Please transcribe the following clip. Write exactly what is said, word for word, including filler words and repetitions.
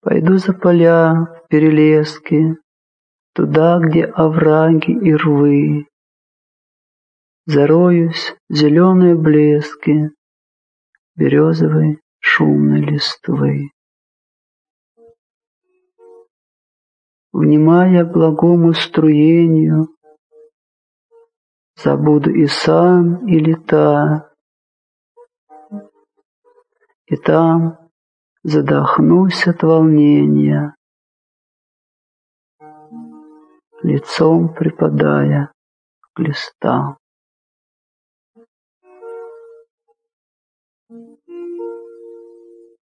Пойду за поля в перелески, туда, где овраги и рвы. Зароюсь в зеленые блески березовой шумной листвы. Внимая благому струению, забуду и сан, и лета, и там задохнусь от волнения, лицом припадая к листам.